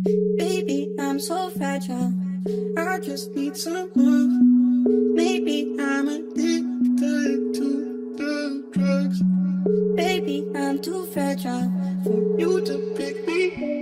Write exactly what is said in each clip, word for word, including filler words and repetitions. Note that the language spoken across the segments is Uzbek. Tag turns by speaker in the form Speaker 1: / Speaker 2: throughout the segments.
Speaker 1: Baby, I'm so fragile. I just need some love. Maybe I'm addicted to the drugs. Baby, I'm too fragile for you to pick me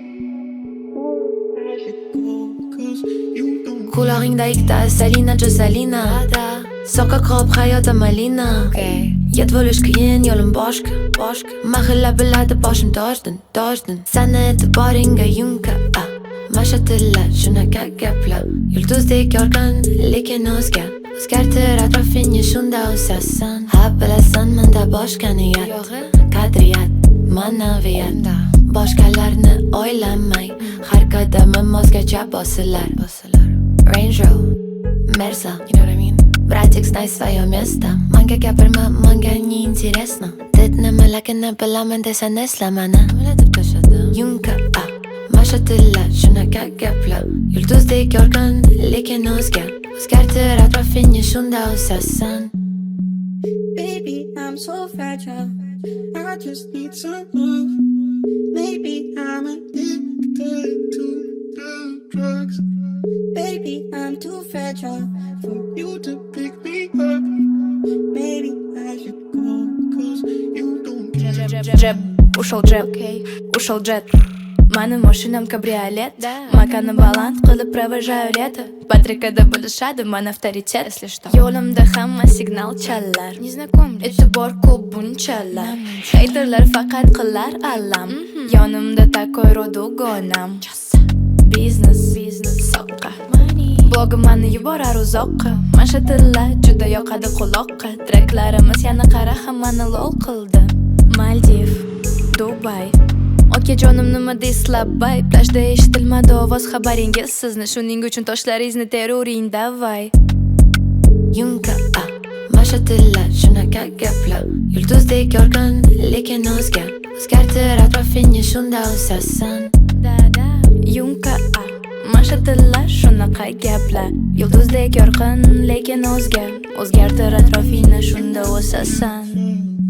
Speaker 1: up. I should go, cause you don't.
Speaker 2: Qulog'ingda ikkita Salina Josalina Soqqa qop hayotim Malina Yod bo'lish qiyin yo'lim boshqa boshqa Mahalla biladi boshim tojdin tojdin Sani e'tiboringga yunka Mashatilla shunaqa gaplar Yulduzdek yorqin lekin o'zgar O'zgartir atrofingni shunda o'sasan Ha bilasan menda boshqa niyat Qadriyat, ma'naviyat Boshqalarni o'ylamay Har qadamim o'zgacha bosilar Range Rover, Mersa, you know what I mean? Bratик, знай свое место Manga gapirma, manga не интересно Did nimalarni bilaman desa neslamani Yunka, ah Mashatilla, shunaqa gaplar Yulduzdek yorqin, lekin o'zgar O'zgartir atrofingni shunda o'sasan
Speaker 1: Baby, I'm so fragile. I just need some love. Maybe I'm addicted to the drugs. Baby, I'm too fragile for you to pick me up. Maybe I should go, cause you don't care.
Speaker 3: Джеб, ушел джеб, ушел джет Mani mashinam kabriolet Makani baland qilib провожаю лето Patrikada bo'lishadi man avtoritet Yo'limda hamma signal chalar E'tibor ko'p bunchalar Haterlar faqat qilar alam Yonimda takoy rodogonam Biznes, soqqa Blogim mani yuborar uzoqqa Mashatilla juda yoqadi quloqqa Treklarimiz yana qara hammani lol qildi Maldiv, Dubay Okajonim nima deyslabay Plajda eshitilmadi ovoz xabaringiz Sizni shuning uchun toshlaringizni teruring davay
Speaker 2: Yunka, ah Mashatilla, shunaqa gaplar Yulduzdek yorqin, lekin o'zgar O'zgartir atrofingni shunda o'sasan
Speaker 3: Yunka, ah Mashatilla, shunaqa gaplar Yulduzdek yorqin, lekin o'zgar O'zgartir atrofingni shunda o'sasan